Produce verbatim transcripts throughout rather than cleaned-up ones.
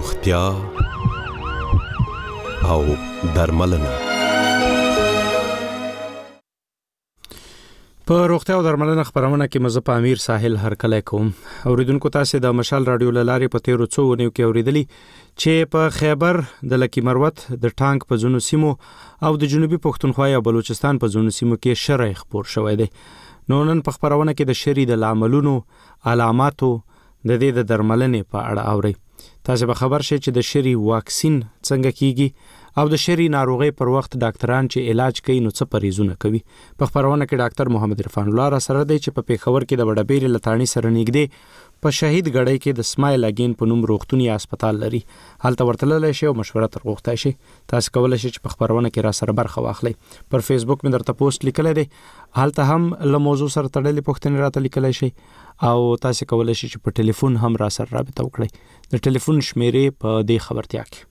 روغتیا او درملنه. په روغتیا او درملنه خبرونه کې مزه په امیر ساحل هرکلی کوم. اوریدونکو تاسو د مشال رادیو لارې په تیرو څو ونیو کې اوریدلی چې په خیبر د لکی مروت د ټانک په ځونو سیمو او د جنوبي پښتونخوا او بلوچستان په ځونو سیمو کې شرع خبر شوی دی. نو نن په خبرونه کې د شری د عاملونو علاماتو د دې د درملنې په اړه اوري. تاسو به خبر شئ چې د شری واکسین څنګه کیږي او د شری ناروغي پر وخت ډاکټران چې علاج کوي نو څه پریزونه کوي. په خبرونه کې ډاکټر محمد عرفان الله را سره دی چې په پیښور کې د وډبېری لتاڼي سره نږدې په شهید غړی کې د سمایل اگین په نوم روغتونی هسپتال لري. هلته ورتللی شي او مشوره تر غوښتای شي. تاسو کولای شئ چې په خبرونه کې را سره برخه واخلئ. پر فیسبوک مې درته پوسټ لیکلی دی، هلته هم له موضوع سره تړلې پوښتنې راته لیکلی شي او تاسو کولای شئ چې په ټلیفون هم را سره رابطه وکړئ. د ټلیفون شمیرې په دې خبرتیا کې.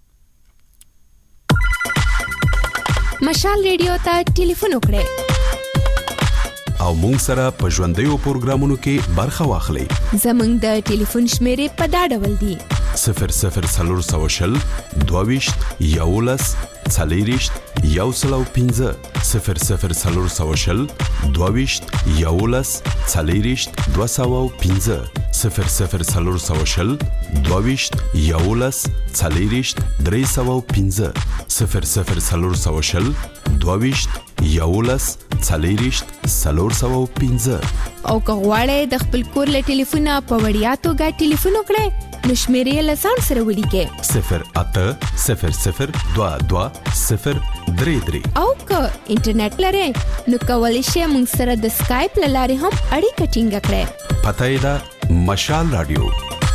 مشال ریډیو ته ټلیفون وکړئ او مونږ سره په ژوندیو پروګرامونو کې برخه واخلئ. زمونږ د ټلیفون شمیرې په دا ډول دي: صفر صفر څلور سوه شل دوه ویشت یولس څلېرویشت یو سل او پنځه صفر صفر څلور سوه شل دوه ویشت یولس څلېرویشت دوه سوه او پنځه صفر صفر څلور سوه شل دوه ویشت یولس څلېرویشت درې سوه او پنځه صفر صفر څلور سوه شل دوه ویشت یولس څلېرویشت څلور سوه او پنځه. او که غواړئ د خپل کور له ټلیفونه په وړیا توګه ټلیفون وکړئ نو شمیرې له ځان سره ولیکئ: صفر اته صفر صفر دوه دوه صفر درې درې. او که انټرنیټ لرئ نو کولی شئ موږ سره د سکایپ له لارې هم اړیکه ټینګه کړئ. پته یې ده مشال رادیو.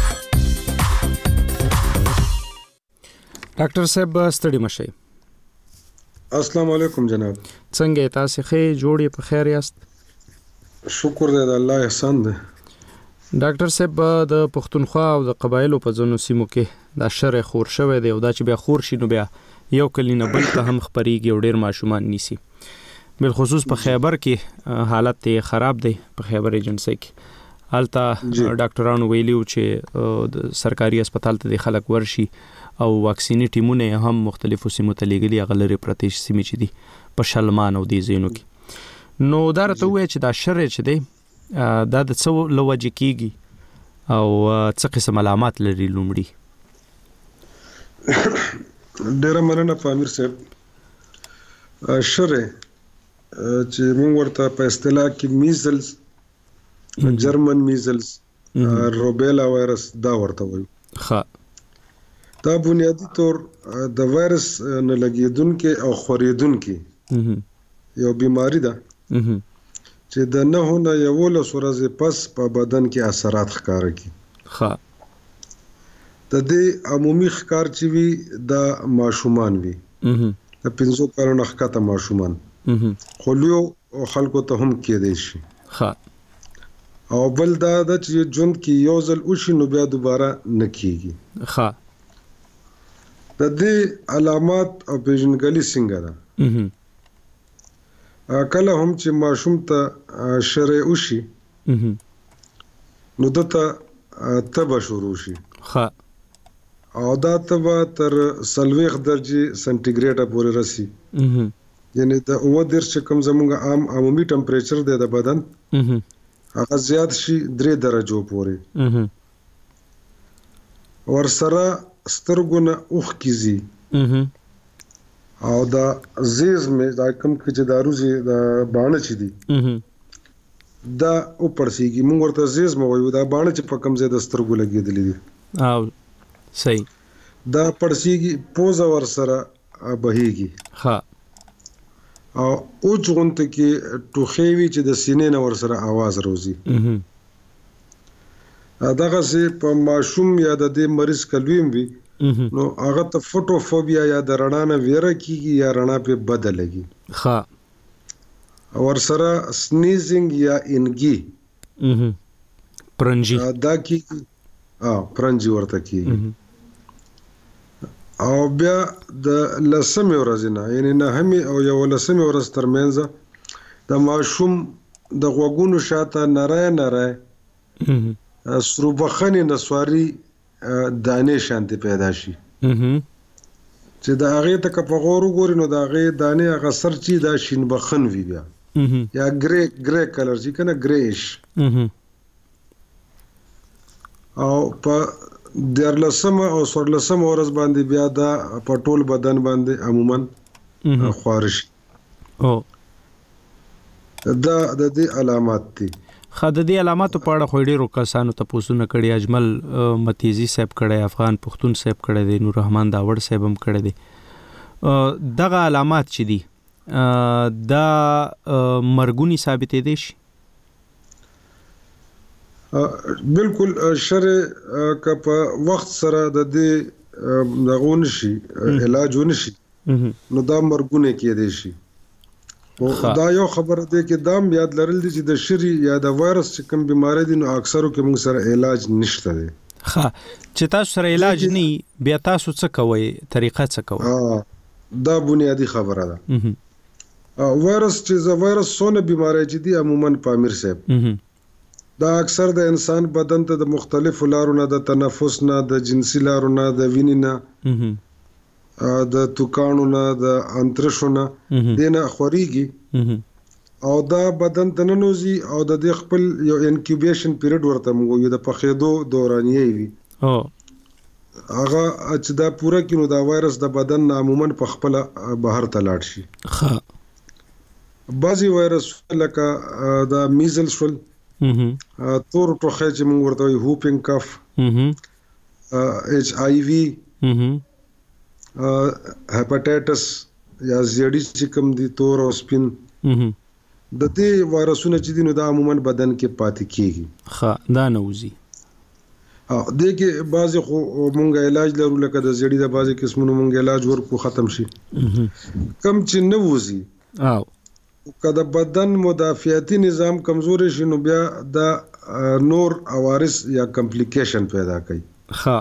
ډاکټر صاحب ستړي مشئ. السلام علیکم جناب. څنګه تاسو ښه جوړې په خیر یاست؟ شکر دې د الله احسان ده. ډاکټر صاحب د پښتونخوا او د قبایلو په ځینو سیمو کې دا شر خور شوی دی او دا چې بیا خور شي نو بیا یو کلی نه بل ته هم خبريږي او ډیر ماشومان نیسي. بل خصوص په خیبر کې حالت خراب دی. په خیبر ایجنسی کې هلته ډاکټرانو ویلیو چې د سرکاري هسپتال ته د خلک ورشي او واکسینی ټیمونه هم مختلفو سیمو ته لیږلي غلري پرتیش سیمې چې دي په شلمان او دې زینو کې. نو دا راته وایي چې دا شر چې دی دا د څو لوجه کیږي او څه قسم علامات لري لومړي؟ ډیره مننه امیر صاحب. شر چې موږ ورته په اصطلاح کې میزلز، جرمن میزلز، روبیلا وایرس دا ورته وایي. ښه. دا بنیادی طور د وایرس نه لګیدونکې او خورېدونکې یو بیماری ده چې د نهو نه یولس ورځې پس په بدن کې اثرات ښکاره کوي. ښه. د دې عمومي ښکار چې وي د ماشومان وي، د پنځو کالو نه ښکته ماشومان، خو لویو خلکو ته هم کېدی شي. ښه. او بل دا ده چې ژوند کې یو ځل وشي نو بیا دوباره نه کېږي. ښه. د دې علامات او پیژندګلوي څنګه ده؟ کله هم چې ماشوم ته شرع وشي نو دته تبه شروع شي. ښه. او دا تبه تر څلوېښت درجې سنټیګریډه پورې رسي. یعنی د اووه دېرش چې کوم زموږ عام عمومي ټمپریچر دی د بدن هغه زیات شي درې درجو پورې. ورسره سترګو نه اوښکې ځي او دا زیز مې دا کوم کې چې دا روزي دا باڼه چې دي دا اوپړسیږي. موږ ورته زیز مې وایو، دا باڼه چې په کوم ځای د سترګو لګېدلې دي. او صحیح. دا پړسیږي، پوزه ورسره بهیږي. ښه. او اوچ غونته کې ټوخې وي چې د سینې نه ورسره आवाज راوځي. دغسې په ماشوم یا د دې مریض کلویم وي نو هغه ته فوټوفوبیا یا د رڼا نه ویره کیږي یا رڼا په بد لګي. ښه. ورسره سنیزینګ یا انګي پرنجي دا کیږي. اه پرنجي ورته کیږي. او بیا د لسمې ورځې نه یعنی نهمې او یولسمې ورځ ترمنځ د ماشوم د غوږونو شاته نری نری سروبخنې نسواري دانې شانتي پیدا شي مهم. چې د هغه ته په غور وګورئ نو د هغه دانې هغه سر چې دا شین بخن وی بیا مهم. یا ګری ګری کلر چې کنه ګریش مهم. او په دیارلسمه او سورلسمه ورځ باندې بیا دا په ټول بدن باندې عموما مهم. خارش او دا د دې علامات دي. خاص د دې علاماتو په اړه خو ډیرو کسانو ته پوښتنه کړې اجمل متیزی صاحب کړي افغان پښتون صاحب کړي دي نور رحمان داوړ صاحب هم کړي دي دغه علامات چې دي دا مرګونی ثابتې دي شي بالکل شر ک په وخت سره د دې دغون شي علاج ونشي نو دا مرګونه کې دي شي دا یو خبره ده چې دام یاد لرل دي چې د شری یا د وایرس چې کوم بیماری دي نو اکثرو کې موږ سره علاج نشته دي. ها چې تاسو سره علاج نه بیا تاسو څه کوئ طریقه څه کوئ؟ دا بنیادی خبره ده. وایرس چې ز وایرس سونه بیماری چې دي عموما پامیر صاحب دا اکثر د انسان بدن ته د مختلفو لارو نه د تنفس نه د جنسي لارو نه د وینې نه د توکانو نه د انترشو نه دینه خوريږي او دا بدن ته ننوزي او د دې خپل یو انکیوبیشن پیریډ ورته موږ یو د پخېدو دورانیه وي او هغه چې دا پوره کینو دا وایرس د بدن عموما په خپل بهر ته لاړ شي. ها بعضی وایرس لکه دا میزل شول تور ټوخی چې موږ ورته وایو هوپینګ کف ایچ آی وی هپاټایټس یا زیډي چې کوم دي تور او سپین د دې وایرسونه چې دي نو دا عموما بدن کې پاتې کیږي. ها دا نوځي او د کې بعضی خو مونږ علاج لرو لکه د زیډي د بعضی قسمونو مونږ علاج ورکو ختم شي کم چې نوځي او کله بدن مدافعتي نظام کمزوري شي نو بیا دا نور عوارض یا کمپلیکیشن پیدا کوي. ها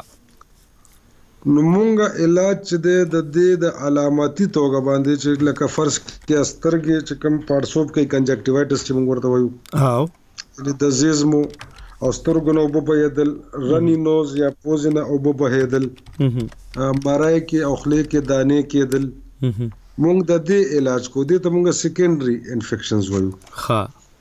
نو مونږه علاج چې د دې د علاماتي توګه باندې چې لکه فرض کې سترګې چې کوم پارسوب کې کنجکټیوایټس چې مونږ ورته وایو او د زیزمو او سترګو نو په بهدل رنی نوز یا پوزنه او په بهدل مارای کې او خلې کې دانې کېدل مونږ د دې علاج کو دي ته مونږه سیکنډري انفیکشنز وایو. ها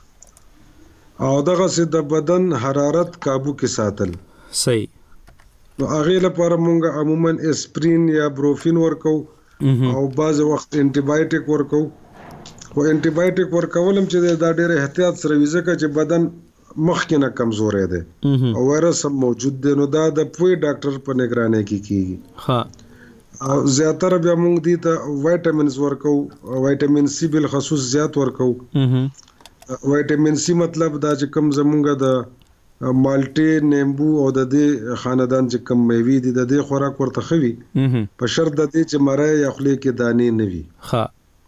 او دغه سي د بدن حرارت काबू کې ساتل صحیح نو هغه لپاره مونږ عموما اسپرین یا بروفین ورکو او بعض وخت انټي بایوټیک ورکو او انټي بایوټیک ورکولم چې دا ډېر احتیاط سره ویزه چې بدن مخکې نه کمزورې ده او وایرس هم موجود دی نو دا د پوی ډاکټر په نگرانۍ کې کیږي. ها او زیاتره بیا مونږ دي ته وایټامینز ورکو وایټامین سی بل خصوص زیات ورکو. وایټامین سی مطلب دا چې کوم زمونږه د مالټي نیمبو او د دې خاندان چې کوم میوه دي د دې خوراک ورته خوي په شرط د دې چې مړای یا خلې کې دانې نه وي. ها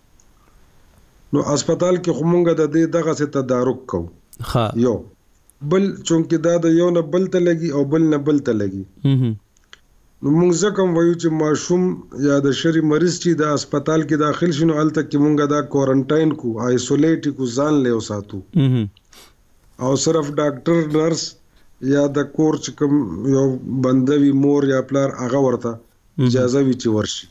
نو هسپتال کې همغه د دې دغه څه تدارک کو. ها یو بل چونکه دا د یو نه بل ته لګي او بل نه بل ته لګي نو موږ ځکه وایو چې ماشوم یا د شری مریض چې د هسپتال کې داخل شنو الته کې موږ دا کوارنټاین کو آیسولیټ کو ځان له وساتو او صرف ډاکټر نرس یا د کور چې کوم یو بندوي مور یا پلار هغه ورته اجازه وی چې ورشي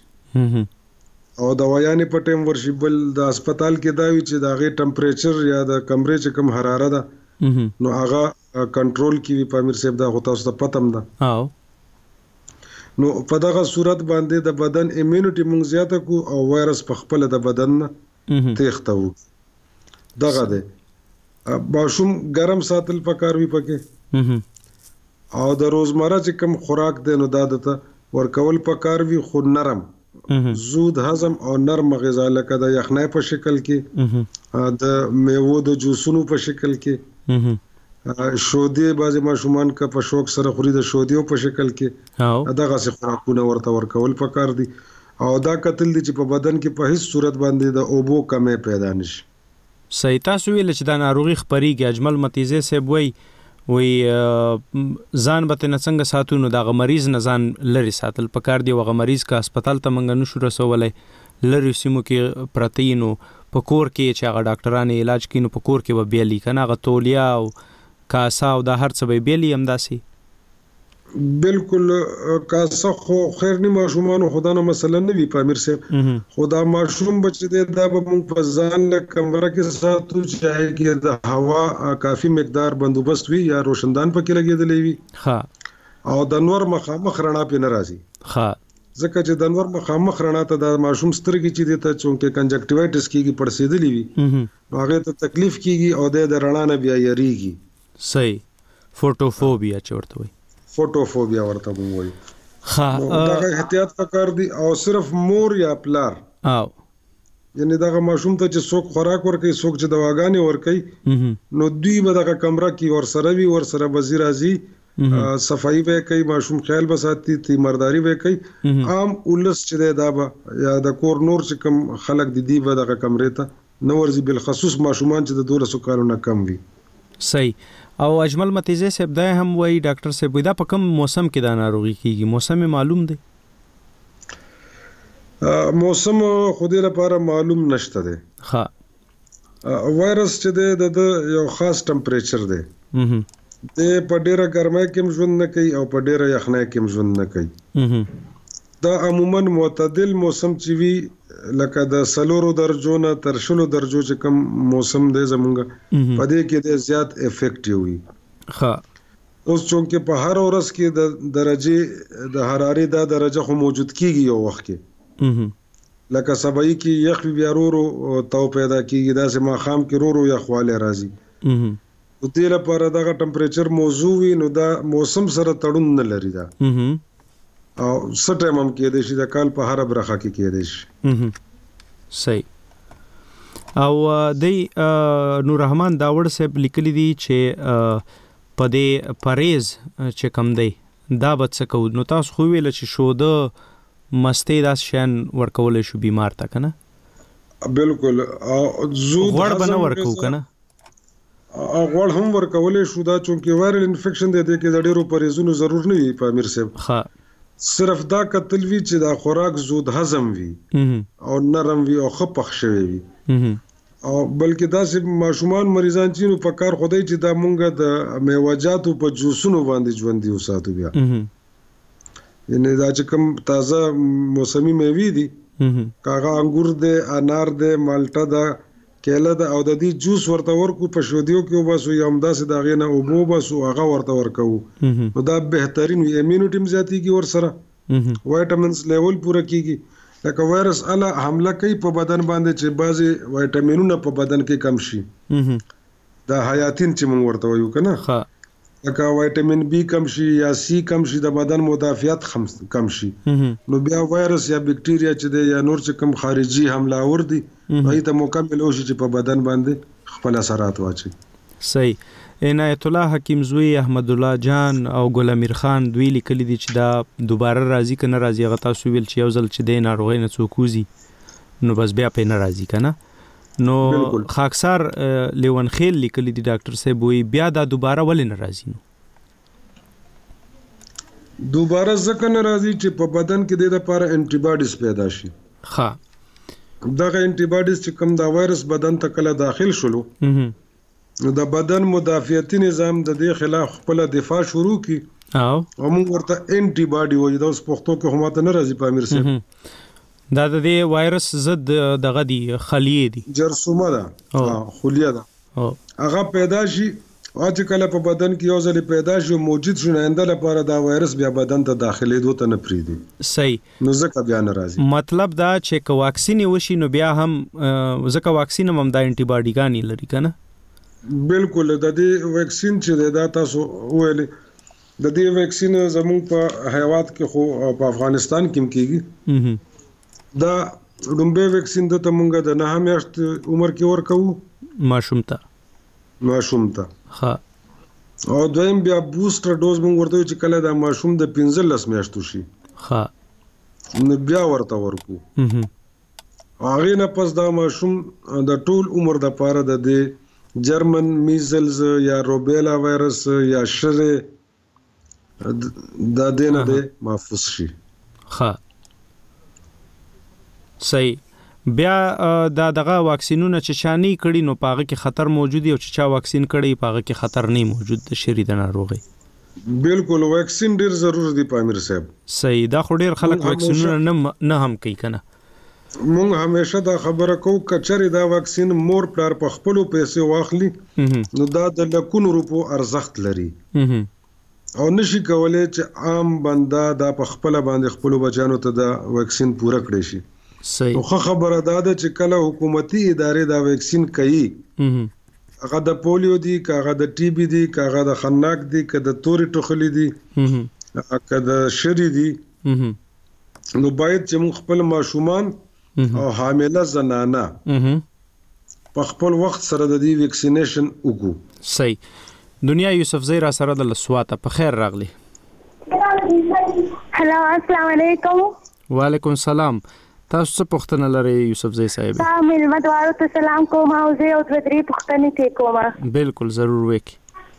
او د ویانې په ټیم ورشي بل د هسپتال کې دا وی چې د هغه ټمپریچر یا د کمرې چې کوم حرارت ده نو هغه کنټرول کیږي پامیر صاحب دا هوتا ست پتم ده او نو په دغه صورت باندې د بدن ایمونټي مونږ زیاته کو او وایرس په خپل د بدن تېختو دغه ده باشوم ګرم ساتل پکار وی پکې او د روزمره چې کوم خوراک دی نو دا دته ورکول پکار وی خو نرم زود هضم او نرم غذا لکه د یخنۍ په شکل کې د میوو د جوسونو په شکل کې شودې بعضی ماشومان کا په شوق سره خوري د شودیو په شکل کې دغه څه خوراکونه ورته ورکول پکار دي او دا قتل دي چې په بدن کې په هیڅ صورت باندې د اوبو کمې پیدا نشي. صحیح تاسو ویل چې دا ناروغي خپريږي اجمل متیزه سیب وای وی ځان به نه څنګه ساتونو دا مریض نه ځان لري ساتل پکار دی وغه مریض کا هسپتال ته منګ نشو رسولای لری سیمو کې پرتینو پکور کې چې هغه ډاکټرانو علاج کینو پکور کې و بیلی کنه غ تولیا او کاسا او دا هر څه به بیلی هم داسي بالکل کاسه خو خیر نه ماشومان خدانه مثلا نه وی پامیر سه خدا ماشوم بچ دې دا به مونږ په ځان له کمره کې ساتو چې کې د هوا کافي مقدار بندوبست وي یا روشندان پکې لګېدلې وي ها او د نور مخامخ رڼا په ناراضي ها ځکه چې د نور مخامخ رڼا ته د ماشوم سترګې چې دې ته چونکه کنجکټیوایټس کیږي پړسېدلې وي هغه ته تکلیف کیږي او د رڼا نه بیا یریږي صحیح فوټوفوبیا چورته وي فوټوفوبیا ورته وایي ها دا احتیاط پکار دي او صرف مور یا پلار او یعنی دا ماشوم ته چې څوک خوراک ورکوي څوک چې دواګانې ورکوي نو دوی به دغه کمره کې ور سره وي ور سره وزیر راځي صفائی به کوي ماشوم خیال بساتي تیمارداری به کوي عام ولس چې دا به یا د کور نور چې کم خلک دي دی به دغه کمرې ته نو ورځي بل خصوص ماشومان چې د دولسو کالونو کم وي صحیح او اجمل متیزه صاحب دا هم وایي ډاکټر صاحب دا په کوم موسم کې دا ناروغي کیږي موسم معلوم دی موسم خو دې لپاره معلوم نشته دی ها وایرس چې د یو خاص ټمپریچر دی د په ډیره ګرمۍ کې ژوند نه کوي او په ډیره یخنۍ کې ژوند نه کوي دا عموما معتدل موسم چې وی لکه د سلورو درجو نه تر شلو درجو چې کوم موسم دی زمونږ په دې کې د زیات افیکټ وي ها اوس چونکه په هر ورځ کې د درجه د حرارت د درجه خو موجود کیږي یو وخت کې لکه سبای کې یخ بیا ورو تو پیدا کیږي دا سه ما خام کې ورو یخواله راځي د دې لپاره دغه ټمپریچر موضوع وي نو دا موسم سره تړون نه لري دا او سټیم هم کې د شي د کال په هر برخه کې کې د شي صحیح او د نور رحمان داوړ صاحب لیکلي دي چې په دې پریز چې کم دی دا به څه کوو نو تاسو خو ویل چې شو د مستې داس شان ورکول شو بیمار تا کنه بالکل زود غوړ بنه ورکو کنه غوړ هم ورکول شو دا چونکه وایرل انفیکشن دی کې د ډیرو پریزونو ضرور نه وي په امیر صاحب ها صرف دا کتل وی چې دا خوراک زود هضم وي او نرم وي او خپخ شوی وي او بلکې دا چې ماشومان مریضان چې نو په کار خدای چې دا مونږه د میوه‌جاتو په جوسونو باندې ژوند دی وساتو بیا یعنی دا چې کوم تازه موسمي میوې دي کاغه انګور دی انار دی مالټا دا کېله دا او د دې جوس ورته ورکو په شودیو کې وباسو یا همدا سي دا غینه او بو باسو هغه ورته ورکو نو دا بهترین وي امیونټی زیاتیږي ور سره وایټامینز لیول پوره کیږي لکه وایرس اله حمله کوي په بدن باندې چې بعضي وایټامینونه په بدن کې کم شي دا حیاتین چې مونږ ورته وایو کنه ها لکه وایټامین بی کم شي یا سی کم شي د بدن مدافعت کم شي نو بیا وایرس یا بکټیریا چې دی یا نور چې کم خارجي حمله ور دي هغه ته مکمل اوشي چې په بدن باندې خپل اثرات واچي صحیح عنایت الله حکیم زوی احمد الله جان او ګل امیر خان دوی لیکلي دي چې دا دوباره راځي کنه راځي هغه تاسو ویل چې یو ځل چې دی ناروغي نه څوکوزي نو بس بیا په نه راځي کنه نو خاکسار لیون خیل لیکلی دی ډاکټر صاحب وی بیا دا دوباره ولې نه راځي نو دوباره ځکه نه راځي چې په بدن کې د لپاره انټي باډیز پیدا شي ها دغه انټي باډیز چې کوم دا وایرس بدن ته کله داخل شلو نو د بدن مدافعتي نظام د دې خلاف خپل دفاع شروع کی او موږ ورته انټي باډي وایي دا اوس پښتو کې هم ته نه راځي په امیر صاحب دا د دې وایرس ضد دغه دی خلیه دي جرثومه ده خلیه ده هغه پیدا شي او چې کله په بدن کې یو ځل پیدا شي موجود شي آینده لپاره دا وایرس بیا بدن ته داخلي دوته نه پریدي صحیح نو ځکه بیا نه راځي مطلب دا چې کو واکسین وشي نو بیا هم ځکه واکسین هم د انټي باډي ګانی لري کنه بالکل د دې واکسین چې دا تاسو ویلې د دې واکسین زموږ په حیوانات کې خو په افغانستان کې کیږي دا لومبه ویکسین د تمونګه د نه میاشت عمر کې ورکو ماشوم ته ماشوم ته ها او دویم بیا بوستر ډوز مونږ ورته چې کله دا ماشوم د پنځلس میاشتو شي ها نو بیا ورته ورکو هغه نه پس دا ماشوم د ټول عمر د پاره د جرمن میزلز یا روبیلا وایرس یا شره دا دینه ده محفوظ شي ها صحیح بیا دا دغه واکسینونه چې چانی کړي نو پاغه کې خطر موجود دی او چې چا واکسین کړي پاغه کې خطر نه موجود د شری د ناروغي بالکل ویکسین ډیر ضروري دی پامیر صاحب. صحیح. دا خو ډیر خلک ویکسینونه نه نه هم کوي کنه. مونږ همیشه دا خبره کوو کچري دا ویکسین مور پلار په خپل پیسې واخلي نو دا د لکونو روپو ارزښت لري او نشي کولای چې عام بنده دا په خپل باندې خپل بچانو ته دا ویکسین پوره کړی شي. صحیح. خو خبره دا ده چې کله حکومتي ادارې دا ویکسین کوي هغه د پولیو دی کاغه د ټي بي دی کاغه د خناق دی کاغه د توري ټوخلي دی کاغه د شری دی نو باید چې موږ خپل ماشومان او حامله زنانه په خپل وخت سره د دې ویکسینیشن وکړو. صحیح. دنیا یوسف زئی را سره د لسواته په خیر راغلی. هلو السلام علیکم. وعلیکم السلام. تاسو څه پوښتنه لرئ یوسف زئی صاحب؟ تاسو ملمه دوارو ته سلام کوم او زه او درې پوښتنې ته کوم. بالکل ضرور وکي.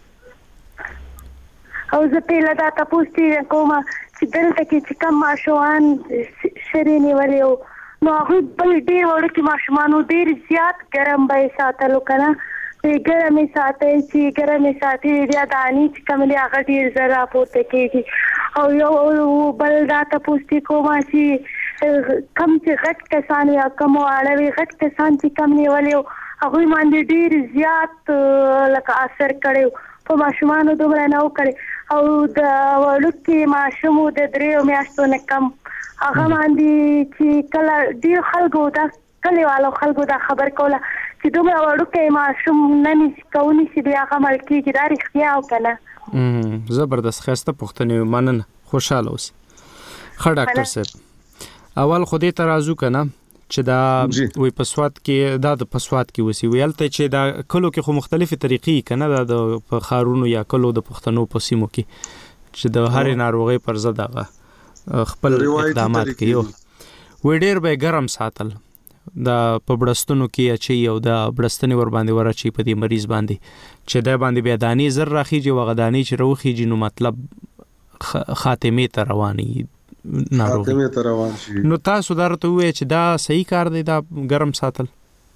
او زه په لدا تاسو ته کوم چې دلته کې چې کوم ماشومان شرینی ولیو نو هغه بل ډیر ورته ماشومان ډیر زیات ګرم به ساتلو کنه په ګرمه ساتي چې ګرمه ساتي بیا دانی چې کوم دی هغه ډیر زرا پورته کیږي او یو بل دا تاسو ته کوم چې کم چې غټ کسان یا کم اړوي غټ کسان چې کم نیولیو هغه باندې ډیر زیات لکه اثر کړو په ماشومان دومره نه وکړي او د ورکه ماشوم د دریو میاشتو نه کم هغه باندې چې کله ډیر خلکو دا کلیوالو خلکو دا خبر کوله چې دومره ورکه ماشوم نه نشي کولی چې بیا هغه ملکی چې دا رښتیا او کنه. زبردست خسته پوښتنه مننه خوشاله اوسئ. ښه ډاکټر صاحب اول خو دې ترازو کنه چې دا وې پسوات کې دا د پسوات کې وسی ویلته چې دا کلو کې خو مختلفه طریقې کنه دا د په خارونو یا کلو د پښتنو په سیمو کې چې د هر ناروغي پر ضد هغه خپل اقدامات کوي. وې ډېر به ګرم ساتل دا په بړستونو کې اچي او دا بړستنې ور باندې ورچی په دې مریض باندې چې دا باندې بیا دانی زر راخیږي وغدانی چې روخیږي نو مطلب خاتمه ته رواني ناروغي خاتمه ته روان شي. نو تاسو درته وې چې دا صحیح کار دی دا ګرم ساتل؟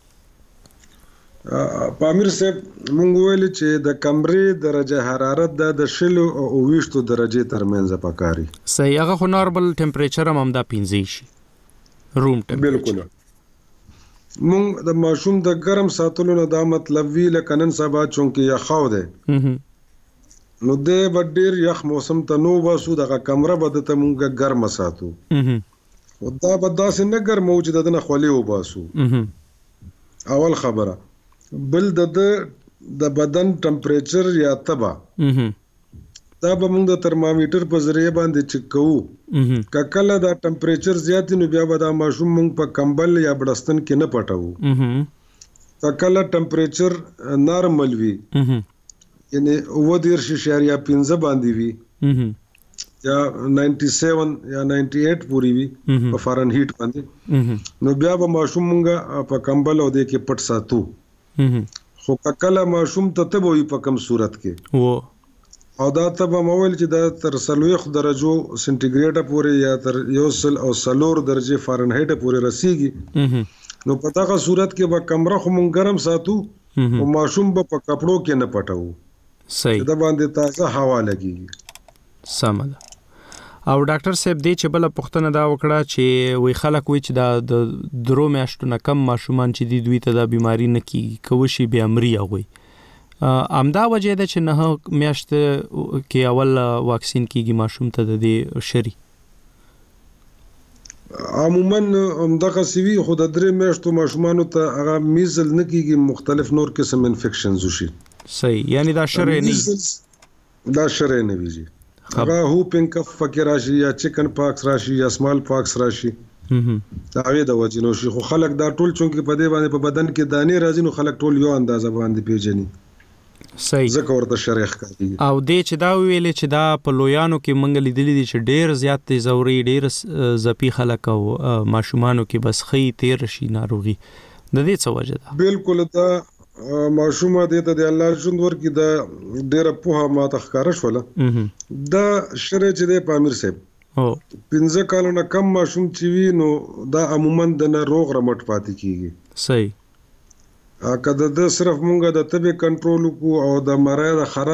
پامیر صاحب مونږ ویل چې د کمرې درجه حرارت د شلو او ویشتو درجه ترمنځ پکاري. صحیح. هغه خو نارمل ټمپریچر هم دا پنځه شي روم ټمپریچر. بالکل. مونږ د ماشوم د ګرم ساتلو نه دا مطلب وی لکه نن سبا چونکه یا خاو ده نو د ډیر یخ موسم ته نو واسو دغه کمره بده ته مونږه ګرم ساتو او دا بدا سن ګرم موجود ده نه خولي و باسو. اول خبره بل د د بدن ټمپریچر یا تبا دا به موږ د ترمامیټر په ذریعہ باندې چک کوو کله دا ټمپریچر زیات نو بیا به دا ماشوم موږ په کمبل یا بړستن کې نه پټاو کله ټمپریچر نارمل وي یعنی و دیر ششار یا پنځه باندې وي یا نننty-seven یا ninety-eight پوری وي په فارنهیټ باندې نو بیا به ماشوم موږ په کمبل او د کې پټ ساتو. خو کله ماشوم ته ته وي په کوم صورت کې و او دا ته به مول چې دا تر سلويخ درجو سنټیګریډ پورې یا تر یو سل او سلور درجه فارنهایټ پورې رسیږي نو په دغه صورت کې به کمره خو مونږ ګرم ساتو او ماشوم به په کپړو کې نه پټاو. صحیح. دا باندې تازه هوا لګي. سم ده. او ډاکټر صاحب دې چې بل پښتنه دا وکړه چې وی خلک وی چې دا د درو میاشتو نه کم ماشومان چې دی دوی ته دا بیماری نه کی کوشي بیا مري وي امدا وجه ده چې نه میاشت کې اول واکسین کیږي ماشوم ته د دې شری عموما همدغه سوي خو د درې میاشتو ماشومانو ته هغه میزل نه کیږي مختلف نور قسم انفیکشنز وشي. صحیح. یعنی دا شری نه دا شری نه ویږي هغه هوپینګ کف فکر راشي یا چکن پاکس راشي یا سمال پاکس راشي دا هغه د وجنو شي خو خلک دا ټول چونکه په دې باندې په بدن کې دانې راځي نو خلک ټول یو اندازه باندې پیژني. صحیح. ځکه ورته شریخ کوي او دې چې دا ویلې چې دا په لویانو کې منګل لیدلې دي چې ډېر زیات دي زوري ډېر زپی خلک او ماشومانو کې بس خې تیر شي ناروغي د دې څه وجه ده؟ بالکل دا ماشومه دې ته د الله ژوند ورکی دا ډېر په ما تخکار شوله دا شری چې د پامیر صاحب او پنځه کالونه کم ماشوم چې وی نو دا عموما د روغ رمټ پاتې کیږي. صحیح. کله د صرف مونږه د طبي کنټرول کو او د مرای د خراش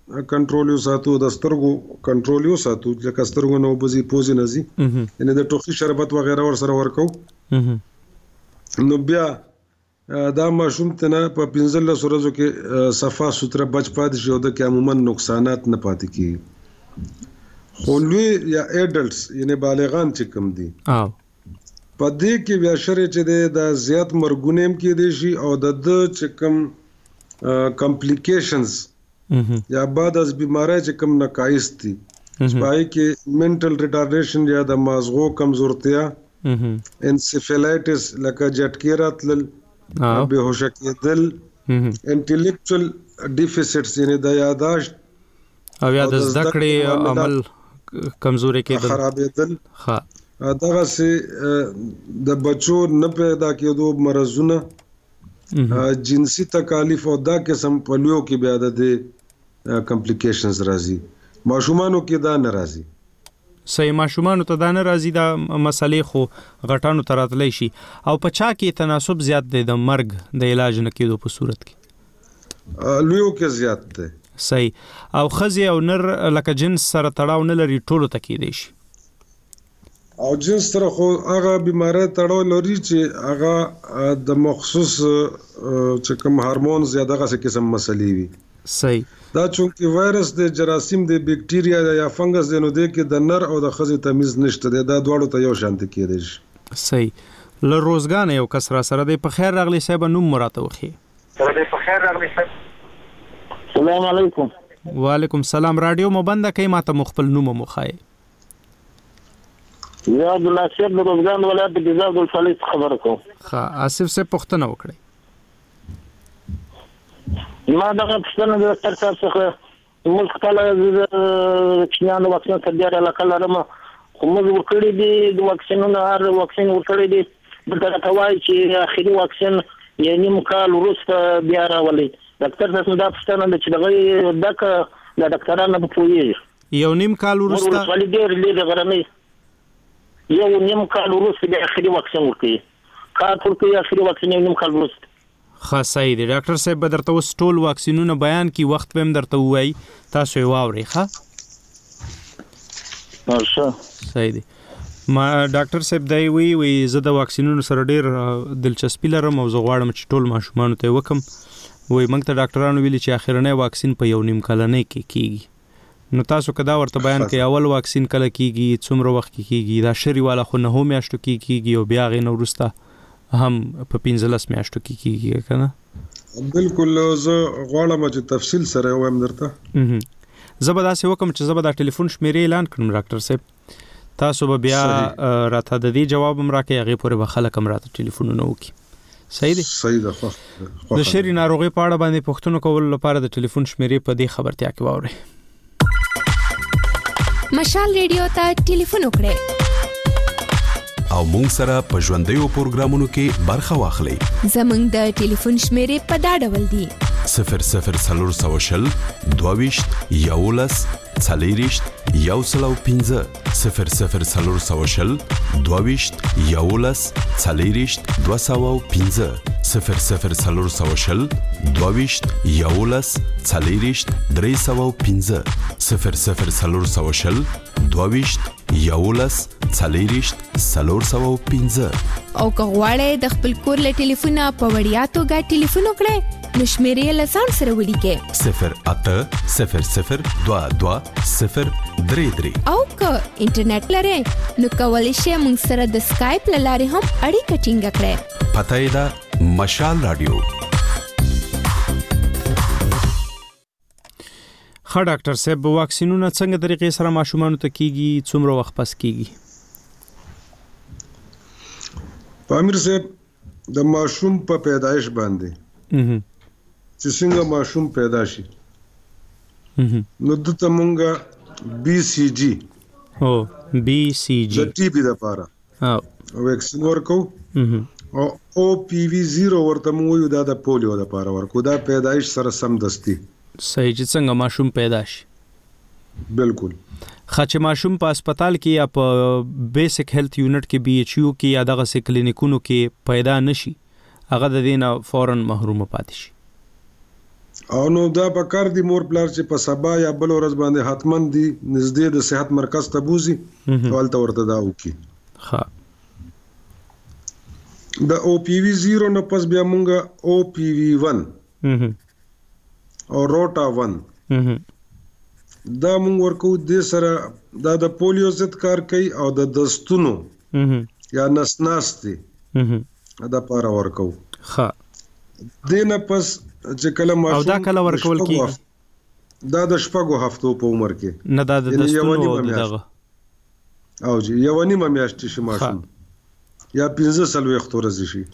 کنټرول یو ساتو د سترګو کنټرول یو ساتو چې سترګو نو بزي پوزي نزي یعنی د ټوخي شربت وغیرہ ور سره ورکو نو بیا دا ماشوم ته نه په پنځل سورزو کې صفا سوتره بچ پاتې شي او د کې عموما نقصانات نه پاتې کی خو لوی یا اډلټس یعنی بالغان چې کم دي او په دې کې بیا شرع چې د زیات مرګونیم کې دي شي او د چې کم کمپلیکیشنز یا بعد از بیماری چې کم نقایص دي پای کې منټل ریټارډیشن یا د مازغو کمزورتیا انسیفلایټس لکه جټکیرات لل به هوش کېدل انټلیکچوال ډیفیسټس یعنی د یاداشت او یا د زده کړې عمل کمزوري کېدل خرابېدل ها دغه سي د بچو نه پیدا کېدو مرزونه جنسي تکالیف او دا قسم په لویو کې بیا د کمپلیکیشنز راځي ماشومانو کې دا نه راځي صحیح ماشومانو ته دا نه راځي دا مسلې خو غټانو ته راتلی شي او په چا کې تناسب زیات دی د مرګ د علاج نه کېدو په صورت کې لویو کې زیات دی صحیح او خزي او نر لکه جنس سره تړاو نه لري ټولو ته کېدی شي او جنس سره خو هغه بیماری تړاو لري چې هغه د مخصوص چې کوم هورمون زیاده غسه قسم مسلې وي صحیح دا چونکی وایرس د جراثیم د بیکټیریا یا فنګس د نو د کې د نر او د خزي تمیز نشته دا دواړو ته یو شانت کېدی شي صحیح ل روزګان یو کس را سره د په خیر راغلی صاحب نوم مراته وخی سره د په خیر راغلی صاحب السلام علیکم وعلیکم السلام رادیو مبند کای ماته مخبل نوم مخای یا عبد الله صاحب د روزګان ولایت د جزاب الفلیس خبر کوم ها اسف سے پښتنه وکړي ما دغه پښتنه د ډاکټر صاحب څخه موږ خپل د چینانو واکسین تدبیر علاقه لرم خو موږ ورکړی دي د واکسینونو هر واکسین ورکړی دي بلته توای چې اخیری واکسین یعنی مکال وروسته بیا راولي ډاکټر صاحب دا پښتنه چې دغه دغه د ډاکټرانو په پوهیږي یو نیم کال وروسته ولې ډېر لږ غرمه یو نیم کال وروسته بیا اخیری واکسین ورکړي کار ورکړي اخیری واکسین یو نیم کال وروسته خاصه دی ډاکټر صاحب به درته اوس ټول واکسینونه بیان کی وخت به هم درته وایي تاسو یې واورئ ښه ماشه صحیح دی ما ډاکټر صاحب دی وی وی زه د واکسینونو سره ډیر دلچسپي لرم او زه غواړم چې ټول ماشومان ته وکم وی موږ ته ډاکټرانو ویلي چې اخرنی واکسین په یو نیم کلنۍ کې کیږي نو تاسو کدا ورته بیان کې اول واکسین کله کیږي څومره وخت کې کیږي دا شری والا خو نه هم میاشتو کې کیږي او بیا غي نو ورسته هم په پنځلس میاشتو کې کیږي کنه بالکل زه غواړم چې تفصیل سره وایم درته زبر داسې وکم چې زبر د ټلیفون شمیرې اعلان کړم ډاکټر صاحب تاسو به بیا راته د دې جواب هم راکې هغه پورې به خلک هم راته ټلیفونونه وکي صحیح دی صحیح ده خو د شری ناروغي په اړه باندې پښتنو کول لپاره د ټلیفون شمیرې په دې خبرتیا کې واوري مشال ریډیو ته ټلیفون وکړئ او مونږ سره په ژوندۍ پروګرامونو کې برخه واخلئ زمونږ د ټلیفون شمیرې په دا ډول دي صفر صفر څلور سوشل دویشت یولس څلېرشت یو سلو پنځه صفر صفر څلور سوشل دویشت یولس څلېرشت دوه سوه پنځه صفر صفر څلور سوشل دویشت یولس څلېرشت درې سوه پنځه صفر صفر څلور سوشل دویشت یولس څلېرشت څلور سوه پنځه او که غواړئ د خپل کور له ټلیفونه په وړیا توګه ټلیفون وکړئ نو شمیرې له ځان سره ولیکئ صفر اته صفر صفر دوه دوه صفر درې درې او که انټرنیټ لرئ نو کولی شئ موږ سره د سکایپ له لارې هم اړیکه ټینګه کړئ پته یې ده مشال رادیو ښه ډاکټر صاحب واکسینونه څنګه طریقې سره ماشومانو ته کیږي څومره وخت پس کیږي پامیر صاحب د ماشوم په پیدایش باندې چې څنګه ماشوم پیدا شي نو دته مونږه بي سي جي او بي سي جي د ټي بي لپاره او ویکسین ورکو او او پی وی صفر ورته مو دا د پولیو لپاره ورکو دا پیدایش سره سم دستي صحیح چې څنګه ماشوم پیدا شي بالکل خاصه ماشوم په هسپتال کې یا په بیسیک هیلث یونټ کې بي ایچ یو کې یا دغه سې کلینیکونو کې پیدا نشي هغه د دینه فورن محروم پاتې شي او نو دا په کار دی مور پلار چې په سبا یا بل ورځ باندې حتمن دی نږدې د صحت مرکز ته بوزي ولته ورته دا وکي. ها د او پی وی صفر نه پس بیا مونږه او پی وی ون او روټا ون دا مونږ ورکو د سره دا د پولیو ضد کار کوي او د دستونو یا نسناستي دا پاره ورکو. ها دینه پس چې کله ماشوم او دا کله ورکول کیږي دا د شپږو هفتو په عمر کې نه دا د دستونو او دغه او جی یو نیمه میاشت شي ماشوم یا پنځه سلويخت ورځ شي.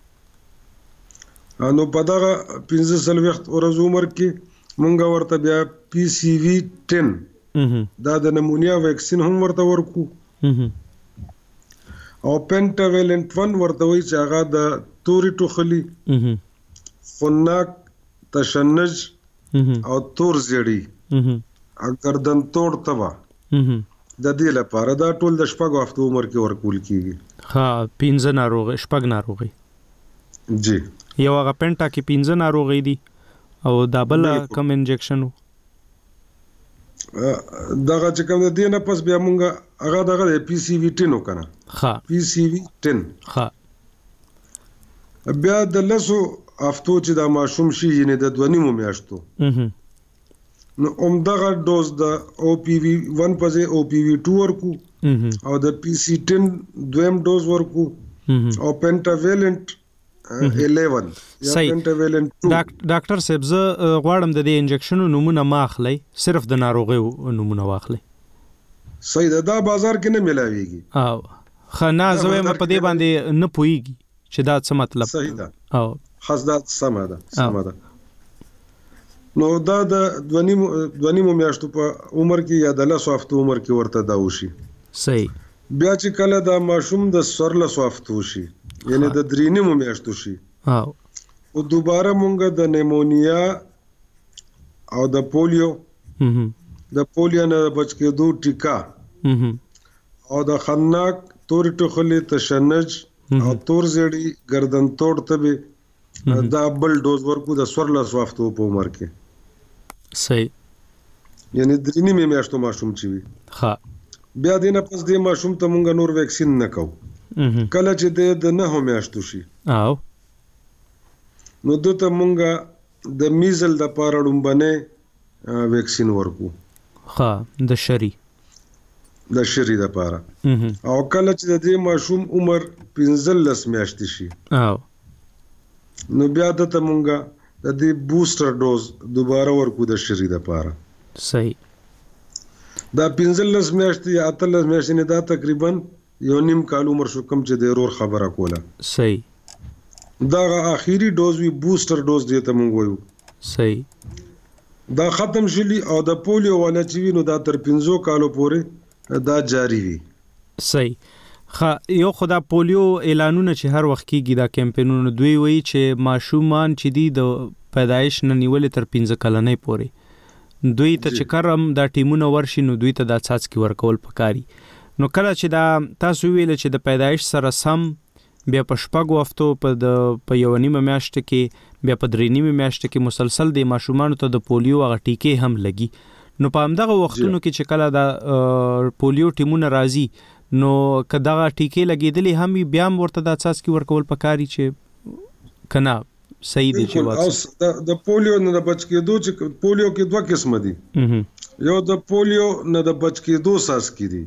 ها نو په دغه پنځه سلويخت ورځ عمر کې مونږ ورته بیا پی سی وی ټن دا د نمونیا ویکسین هم ورته ورکو او پینټاویلنت ون ورته وی چې هغه د توري ټوخلي خناک تشنج او تور زیړی اگردن توړ تبا د دې لپاره دا ټول د شپږو هفتو عمر کې ورکول کیږي. ها پنځه ناروغي شپږ ناروغي جی یو هغه پینټا کې پنځه ناروغي دي او دا بل کم انجکشن دغه چې کوم د دینه پس بیا مونږه هغه دغه پی سی وی ټن وکنه. ها پی سی وی ټن ها بیا د لسو هفتو چې دا ماشوم شي یعنی د دوه نیمو میاشتو نو عمدغه ډوز د او پی وی ون پځه او پی وی ټو ورکو او د پی سی ټن دویم ډوز ورکو او پینټاویلنت eleven یا پینټاویلنت two. ډاکټر صاحب زه غواړم د دې انجکشنو نمونه ماخلی صرف د ناروغي نمونه واخلی. صحیح ده دا بازار کې نه ملاويږي او خنا زوی م په دې باندې نه پويږي چې دا څه مطلب. صحیح ده او خاص دا سم ده سم ده. نو دا د دونیمو دونیمو میاشتو په عمر کې یا د لسو هفتو عمر کې ورته دا وشي. صحیح. بیا چې کله دا ماشوم د سورلسو هفتو شي یعنی د درینیمو میاشتو شي او او دوباره مونږ د نیمونیا او د پولیو د پولیو نه بچ کېدو ټیکا او د خناک تور ټوخلي تشنج او تور زیړی گردن توړ تبه دا بل ډوز ورکو د سورلسو هفتو په عمر کې. صحیح یعنی درینیمه میاشتو ماشوم چی وي. ها بیا دینه پس دې ماشوم ته مونږ نور ویکسین نه کوو کله چې د نه هم میاشتو شي او نو دته مونږه د میزل د پاره لومبنه ویکسین ورکو. ها د شری د شری د پاره او کله چې د دې ماشوم عمر پنځلس میاشتې شي او نو بیا دته مونږه د دې بوستر ډوز دوباره ورکو د شری د پاره. صحیح. دا پنځلس میاشتې یا اتلس میاشتې نه دا تقریبا یو نیم کال عمر شو کم چې د رور خبره کوله. صحیح. دا اخیری ډوز وی بوستر ډوز دی ته مونږ وایو. صحیح. دا ختم شلی او د پولیو ولا چې وینو دا تر پنځو کالو پورې دا جاری وي. صحیح. خا یو خدا پولیو اعلانونه چې هر وخت کېږي دا کمپینونه دوی وایي چې ماشومان چې دی د پیدایش نه نیولې تر پنځه کلنۍ پورې دوی ته چې کرم دا ټیمونه ورشي نو دوی ته دا څاڅکي ورکول پکاري. نو کله چې دا تاسو ویل چې د پیدایش سره سم بیا په شپږو هفتو په د په یو نیمه میاشت کې بیا په درې نیمه میاشت کې مسلسل د ماشومان ته د پولیو هغه ټیکې هم لګي نو په همدغه وختونو کې چې کله دا پولیو ټیمونه راځي نو کداغه ټیکې لګیدلې هم بیا ورته د څاڅکي ورکول پکاري چې کنا صحیح دی چې واسه د پولیو نه د بچ کېدو چې پولیو کې دوه قسم دي. یو د پولیو نه د بچ کېدو څاڅکي دي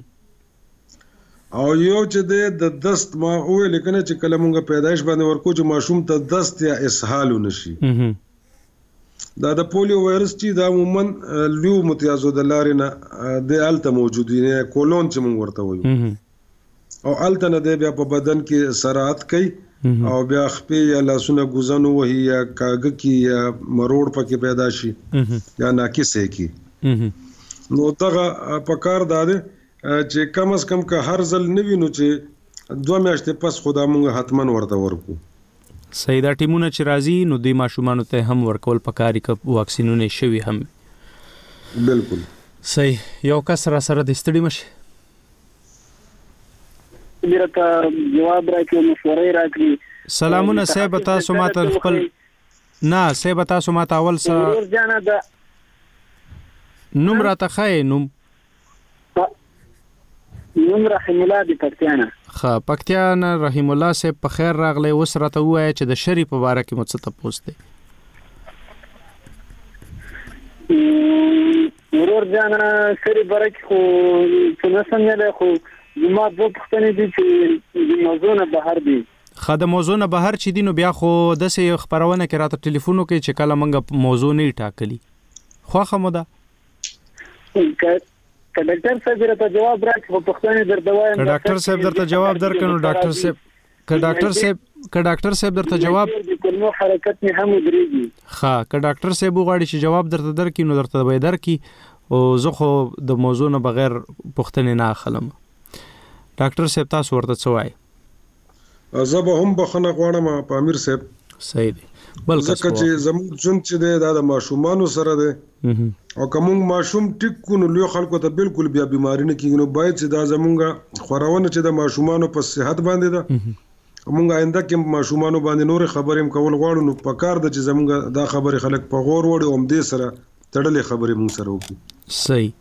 او یو چې د دست ما وې لیکنه چې کله مونږه پیدایش باندې ورکو چې ماشوم ته دست یا اسهال ونشي. دا د پولیو وایرس چې دا عموما لیو متیازو د لارې نه د الته موجود دی کولون چې مونږ ورته وایو او الته نه دی بیا په بدن کې سرعت کوي او بیا خپې یا لاسونه ګوزنو وهي یا کاږه کی یا مروړ پکې پیدا شي یا ناکسه کی. نو دغه پکار داده چې کم از کم که هر ځل نوی نو چې دوه میاشتې پس خدا مونږ حتمن ورته ورکو. صحیح. دا ټیمونه چې راځي نو دوی ماشومانو ته هم ورکول پکاري که واکسینونه شوي هم. بالکل صحیح. یو کس را سره د ستړي مشي بیرته جواب راکړي مشورې راکړي. سلامونه صاحب تاسو ماته خپل نه سیب تاسو ما تاول سره ورور جان دا نوم راته خای نوم نوم رحیم الله دی پکتیانا خا پکتیانا رحیم الله سیب په خیر راغلی اوس راته وایي چې د شری په باره کې مو څه تاسو دی ورور جان سری برک خو څنګه څنګه خو ما د پښتنې دي چې د موضوع نه بهر دي خا د موضوع نه بهر چې دي نو بیا خو د سې خبرونه کې راته ټلیفونو کې چې کله منګه موضوع نه ټاکلی خو خموده که ډاکټر صاحب درته جواب راکړي په پښتنې درته وایم که ډاکټر صاحب درته جواب درکړو ډاکټر صاحب که ډاکټر صاحب که ډاکټر صاحب درته جواب کلمو حرکت نه هم درېږي ها که ډاکټر صاحب وغواړي چې جواب درته درکې نو درته به درکې او زه خو د موضوع نه بغیر پښتنې نه اخلم ډاکټر صاحب تاسو ورته څه وایي زه به هم بخنه غواړم په امیر صاحب صحیح دی بل ځکه چې زموږ ژوند چې دی دا د ماشومانو سره دی او کوم ماشوم ټیک کو نو لوی خلکو ته بالکل بیا بیماری نه کیږي نو باید چې دا زمونږه خورونه چې د ماشومانو په صحت باندې ده موږ آینده کې ماشومانو باندې نور خبرې کول غواړو نو په کار د چې زمونږه دا خبرې خلک په غور وړي او دې سره تړلې خبرې موږ سره وکړي صحیح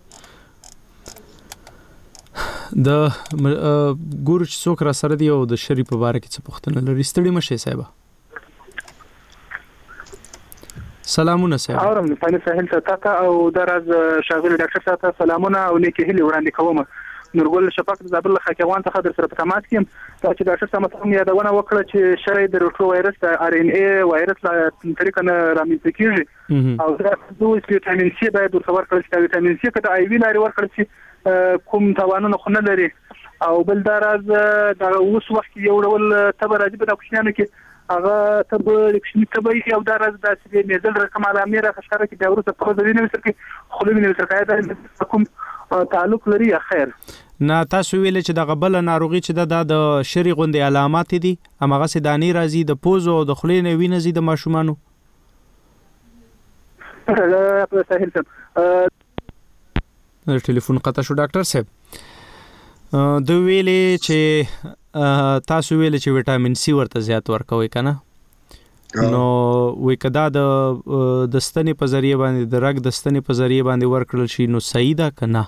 د ګور چې څوک را سره دی او د شری په باره کې څه پوښتنه لري ستړي مشه صاحب سلامونه صاحب اورم په ساحل ته او دراز شاغل ډاکټر صاحب سلامونه او نیکه هلي وړاندې کوم نورګل شفاق د زابل خاکوان ته خبر سره په تماس کې چې ډاکټر صاحب هم یادونه وکړه چې شری د روټو وایرس د ار ان اي وایرس لا طریقه نه رامنځته کیږي او دا د ویټامین سي باید ورته ورکړل شي ویټامین سي کته آی وی لري ورکړل شي کوم توانونه خو نه لري او بل دراز د اوس وخت یو ډول تبر راځي په کوښښونو کې هغه تب لکشنی تبي او دراز د سې میزل رقم علامه را خشره کې د ورته په ځینې مثل کې خلوی نه ورته دا کوم تعلق لري خیر نه تاسو ویل چې د غبل ناروغي چې د شری غوندې علامات دي امغه سي دانی راځي د پوزو او د خلې نه وینې زی د ماشومانو ساحل صاحب ټلیفون قطع شو ډاکټر صاحب د ویلې چې تاسو ویل چې ویټامین سی ورته زیات ورکوي کنه نو وې کدا د دستنې په ذریعہ باندې د رګ دستنې په ذریعہ باندې ورکړل شي نو صحیح ده کنه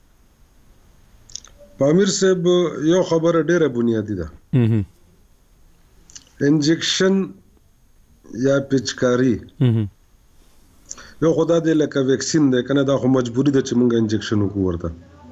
پامیر صاحب یو خبره ډیره بنیادی ده انجکشن یا پچکاری یو خدا دې لکه ویکسین ده کنه دا خو مجبوری ده چې مونږ انجکشن وکړو ورته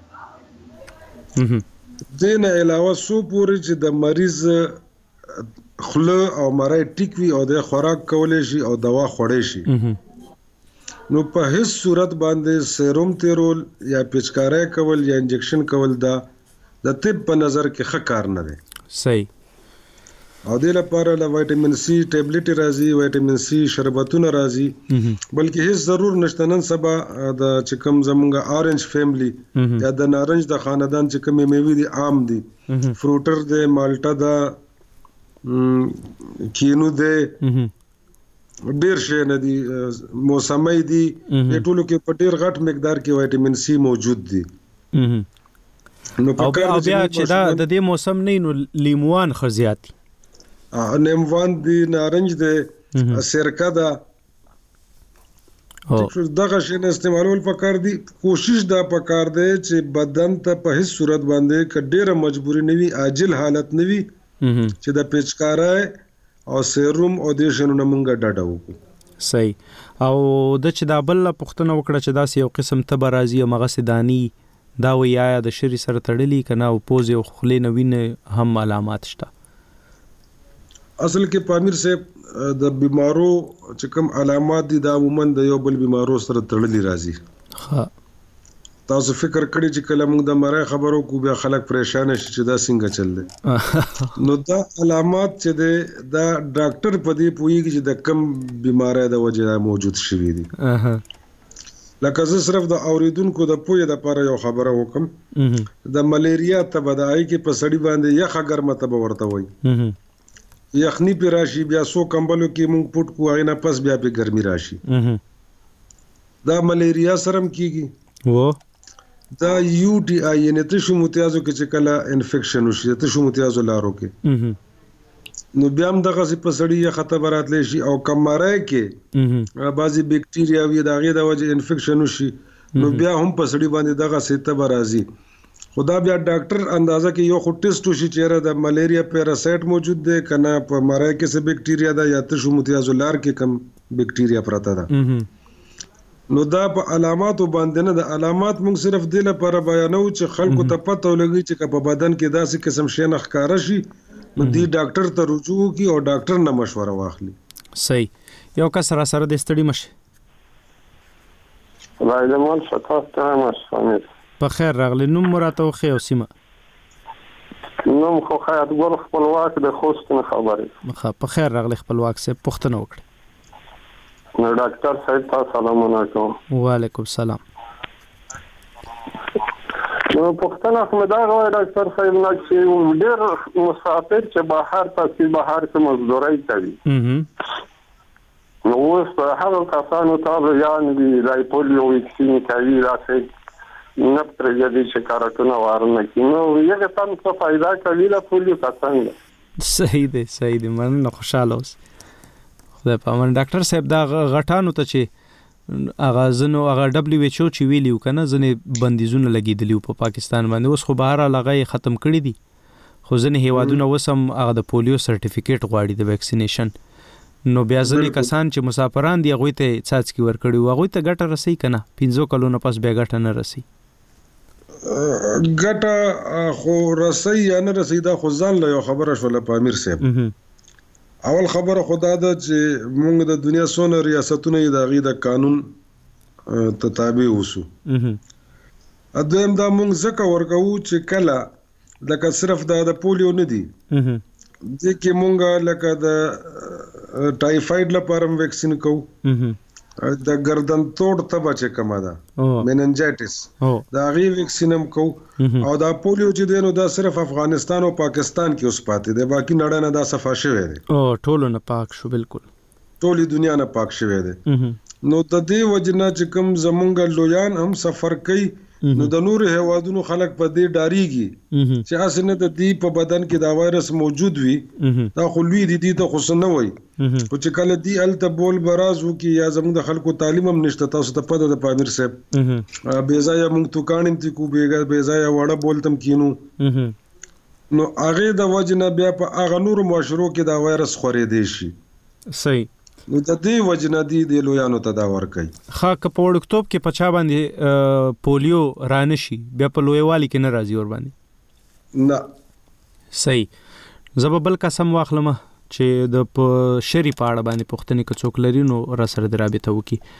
دین علاوه سو پوری چې د مریض خله او مړی ټیکوي او د خوراک کولې شي او دوا خوړې شي نو په هیڅ صورت باندې سیروم تیرول یا پچکارای کول یا انجکشن کول دا د طب په نظر کې ښه کار نه دی صحیح او د لپاره له وټامین سی ټابلیټ راځي وټامین سی شربتونه راځي بلکې هیڅ ضرور نشته نن سبا د چې کوم زمونږ اورنج فیملی یا د نارنج د خاندان چې کوم میوې دي عام دي فروټر دی مالټا دا کینو دی ډیر شي نه دي موسمي دي ټولو کې په ډیر غټ مقدار کې وټامین سی موجود دي نو په بیا چې دا د دې موسم نه نو لیموان خزياتي نیموان دی نارنج دی سرکه دا دغه شی نه استعمالول پکار دي کوشش دا پکار دی چې بدن ته په هیڅ صورت باندې ک ډیره مجبوری نه وي عاجل حالت نه وي چې د پیچکارای او سیروم او د شنو نمونګه ډاډه وکړو صحیح او د چې دا بل پښتنه وکړه چې دا یو قسم تبرازي مغه سدانی دا ویا د شری سره تړلی کنه او پوز او خلې نوینه هم علامات شته اصل کې پامیر صاحب د بیمارو چې کوم علامات دي دا عموما د یو بل بیمارو سره تړلي راځي ها تاسو فکر کړئ چې کله موږ د مړای خبرو کو بیا خلک پریشان شي چې دا څنګه چل دی نو دا علامات چې دا ډاکټر په دې پوهیږي چې د کم بیماری د وجې موجود شوی دي لکه زه صرف د اوریدونکو د پوهې لپاره یو خبره وکم د ملیریا تبدای کې په سړی باندې یخ ګرمه تب ورته وای یخنی پی راشي بیا سو کمبلو کې مونږ پټ کو غینا پس بیا په ګرمي راشي دا ملیریا سرم کیږي و دا یو ټي آی یعنی تشو متیازو کې چې کله انفیکشن وشي تشو متیازو لارو کې نو بیا هم دغه څه په سړی یا خطر راتلی شي او کمره کې بعضي بکټیریا وي د هغې د وجې انفیکشن وشي نو بیا هم په سړي باندې دغه څه تبه راځي. خدا بیا ډاکټر اندازه کې یو خو ټیسټ وشي چې د ملیریا پیراسایت موجود دی که نه په مرای کې څه بکټیریا ده یا تشو متیازولار کې کم بکټیریا پراته ده. نو دا په علاماتو باندې نه د علامات موږ صرف دې لپاره بیانو چې خلکو ته پته ولګي چې په بدن کې داسې قسم شی نه ښکاره شي نو دې ډاکټر ته رجوع وکړي او ډاکټر نه مشوره واخلي. صحیح. یو کس را سره د ستړي مشه وای د مال شتا ته مشه په خیر راغلی. نوم مراته وخی او سیمه؟ نوم خو خیاط ګل خپلواک د خوست نه خبرې. ښه په خیر راغلی خپلواک صاحب. پوښتنه وکړه. نو ډاکټر صاحب ته سلامونه کوم. وعلیکم السلام. نو پوښتنه خو دا غواړي ډاکټر صاحب نه چې ډېر مسافر چې بهر ته بهر کې مزدوري کوي نو اوس په هغه کسانو ته یان دي لای پولیو ویکسین کوي راځي نه پرېږدي چې کارتونه وارونه کړي نو یو تن څه فایده کوي له پولیو کسان. صحیح دی صحیح دی. مننه خوشاله اوس. خدای په امان. ډاکټر صاحب دا غټانو ته چې هغه ځنو هغه ډبلیو ایچ او چې ویلیو که نه ځنې بندیزونه لګېدلي په پاکستان باندې اوس خو بهرحال هغه یې ختم کړي دي خو ځینې هیوادونه اوس هم هغه د پولیو سرټیفیکیټ غواړي د ویکسینیشن. نو بیا ځینې کسان چې مسافران دي هغوی ته څاڅکي ورکړي وو هغوی ته ګټه رسوي که نه پنځو کلونو پس بیا ګټه نه رسي؟ ګټه خو رسي یا نه رسي دا خو ځان له یو خبره شوله په امیر صاحب. اول خبره خو دا ده چې موږ د دنیا څونه ریاستونه یې د هغې د قانون ته تابع اوسو. دویم دا موږ ځکه ورکوو چې کله لکه صرف دا د پولیو نه دي دې کې مونږ لکه د ټایفاید لپاره هم ویکسین کوو د ګردن توړ تبه چې کومه ده میننجایټس د هغې ویکسین هم کوو او دا پولیو چې دی نو دا صرف افغانستان او پاکستان کې اوس پاتې دی باقي نړۍ نه دا صفا شوی دی. ټولو نه پاک شو. بالکل ټولې دنیا نه پاک شوی دی. نو د دې وجې نه چې کوم زمونږ لویان هم سفر کوي نو د نورو هیوادونو خلک په دې ډاریږي چې هسې نه د دې په بدن کې دا وایرس موجود وي دا خو لوی دي دي ته خو څه نه وایي خو چې کله دې هلته بول براز وکړي یا زموږ د خلکو تعلیم هم نشته تاسو ته پته ده په امیر صاحب بې ځایه موږ توکاڼ هم تکو بې ځایه وړه بول ته هم کینو نو هغې د وجې نه بیا په هغه نورو معاشرو کې دا وایرس خورېدی شي. صحیح. نو د دې وجې نه دی د لویانو ته دا ورکوي. ښه که په وړکتوب کې په چا باندې پولیو رانه شي بیا په لویوالي کې نه راځي ور باندې؟ نه. صحیح. زه به بل قسم واخلم چې د په شری په اړه باندې پوښتنې که څوک لري نو را سره د رابطه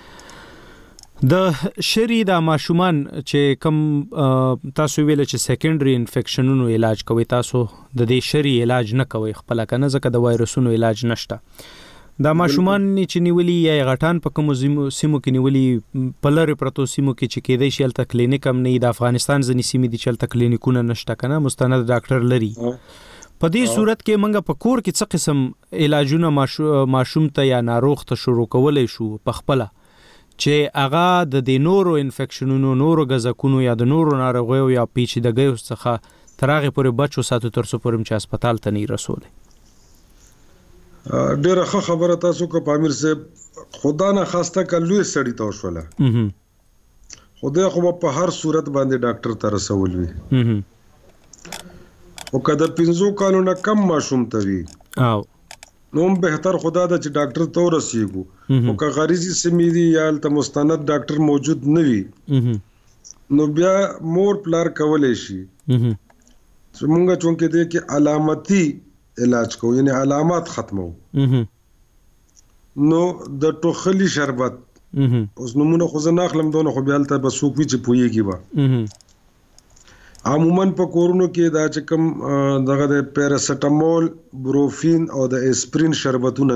وکړي. د شری د ماشومان چې کم تاسو ویل چې سیکنډري انفیکشنونو علاج کوي تاسو د دې شری علاج نه کوي خپله که نه ځکه د وایرسونو علاج نشته. دا ماشومان چې نیولي یا غټان په کومو سیمو کې نیولي په لرې پرتو سیمو کې چې کېدای شي هلته کلینیک هم نه وي د افغانستان ځینې سیمې دي چې هلته کلینیکونه نشته که نه مستند ډاکټر لري په دې صورت کې موږ په کور کې څه قسم علاجونه ماشوم ته یا ناروغ ته شروع کولی شو په خپله چې هغه د دې نورو انفیکشنونو نورو ګزکونو یا د نورو ناروغیو یا پیچیدګیو څخه تر هغې پورې بچ وساتو تر څو پورې چې هسپتال ته نه رسولی؟ ډیره ښه خبره تاسو که په امیر صاحب خدا نه خواسته که لوی سړي ته وشوله خدای خو به په هر صورت باندې ډاکټر ته رسول وي خو که د پنځو کالو نه کم ماشوم ته وي نو هم بهتر خدا ده چې ډاکټر ته ورسیږو خو که غریزي سیمې دي یا هلته مستند ډاکټر موجود نه وي نو بیا مور پلار کولی شي چې مونږ چونکې دی کې علامتي علاج کو یعنی علامات ختمو نو د ټوخلي شربت اوس نمونه خو زه نه اخلم دونه خو بیا هلته به څوک وي چې پوهېږي به عموما په کورونو کې دا چې کوم دغه د پیراسټامول بروفین او د اسپرین شربتونه